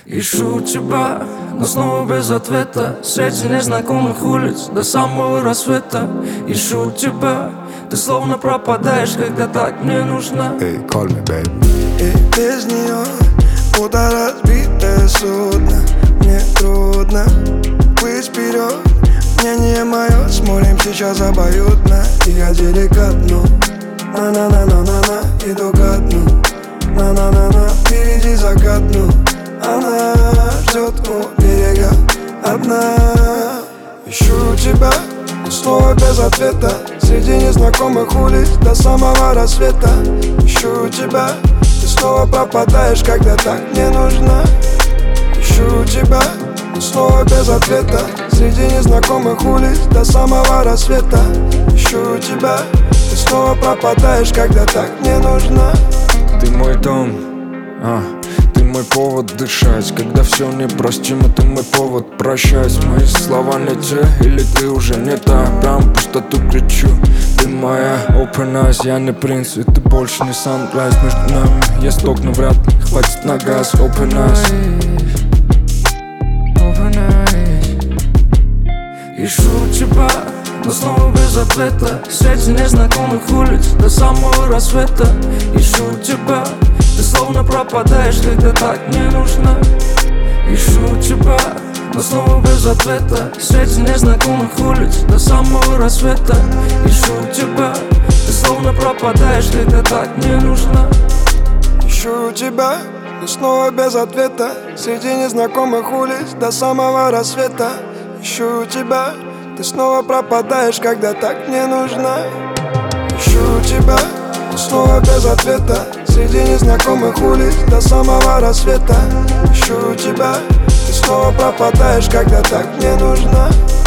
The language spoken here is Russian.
Ищу тебя, но снова без ответа. Среди незнакомых улиц до самого рассвета. Ищу тебя, ты словно пропадаешь, когда так мне нужна. Hey, call me, baby. И без нее будто разбитое судно. Мне трудно быть вперед. Мнение мое с морем сейчас обоюдно. И я деликатно на-на-на-на-на-на иду ко дну. На-на-на-на, впереди закат, ну. Она ждет у берега одна. Ищу тебя, но снова без ответа. Среди незнакомых улиц до самого рассвета. Ищу тебя, ты снова пропадаешь, когда так мне нужна. Ищу тебя, но снова без ответа. Среди незнакомых улиц до самого рассвета. Ищу тебя, ты снова пропадаешь, когда так мне нужна. Ты мой дом, ты мой повод дышать. Когда все непростимо, ты мой повод прощать. Мои слова не те, или ты уже не та. Прям пустоту кричу. Ты моя open eyes, я не принц, и ты больше не sunrise. Между нами есть окна, вряд ли хватит на газ. Open eyes. Ищу тебя, но снова без ответа. Среди незнакомых улиц до самого рассвета. Ищу тебя, ты словно пропадаешь, когда так мне нужна. Ищу тебя, но снова без ответа. Среди незнакомых улиц до самого рассвета. Ищу тебя, ты словно пропадаешь, когда так мне нужна. Ищу тебя, но снова без ответа. Среди незнакомых улиц до самого рассвета. Ищу тебя, ты снова пропадаешь, когда так мне нужна. Ищу тебя, но снова без ответа. Среди незнакомых улиц до самого рассвета. Ищу тебя, ты снова пропадаешь, когда так мне нужна.